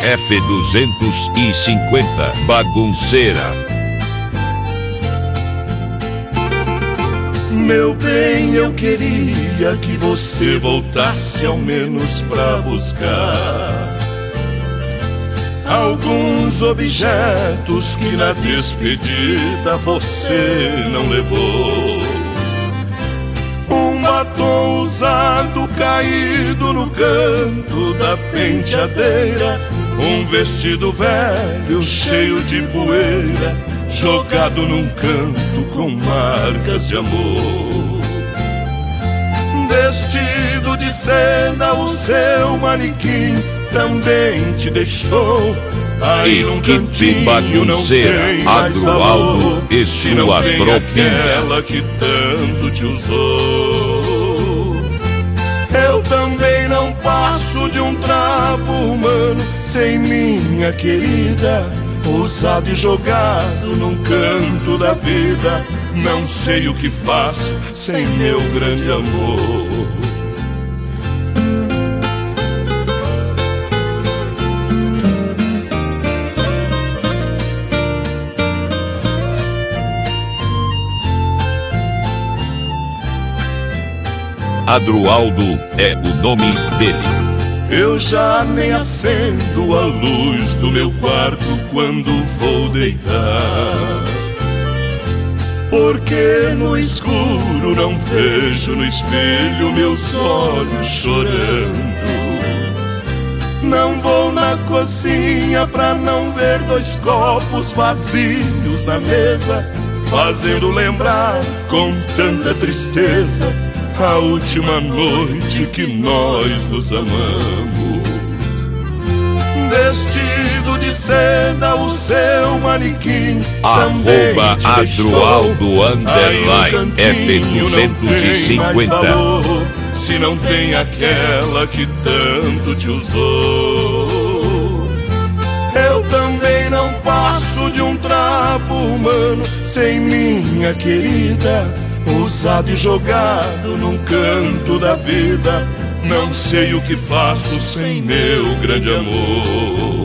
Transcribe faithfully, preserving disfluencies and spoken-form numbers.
F duzentos e cinquenta, bagunceira. Meu bem, eu queria que você voltasse ao menos pra buscar alguns objetos que na despedida você não levou. Um batom usado caído no canto da penteadeira, um vestido velho cheio de poeira jogado num canto com marcas de amor. Vestido de seda, o seu manequim também te deixou aí num cantinho. Bagunceira, Adroaldo e sua tropinha, aquela que tanto te usou. Eu também não passo de um trapo humano sem minha querida, usado e jogado num canto da vida. Não sei o que faço sem meu grande amor. Adroaldo é o nome dele. Eu já nem acendo a luz do meu quarto quando vou deitar, porque no escuro não vejo no espelho meus olhos chorando. Não vou na cozinha pra não ver dois copos vazios na mesa, fazendo lembrar com tanta tristeza a última noite que nós nos amamos. Vestido de seda, o seu manequim arroba Adroaldo underline F duzentos e cinquenta. Se não tem aquela que tanto te usou. Eu também não passo de um trapo humano sem minha querida, usado e jogado num canto da vida. Não sei o que faço sem meu grande amor.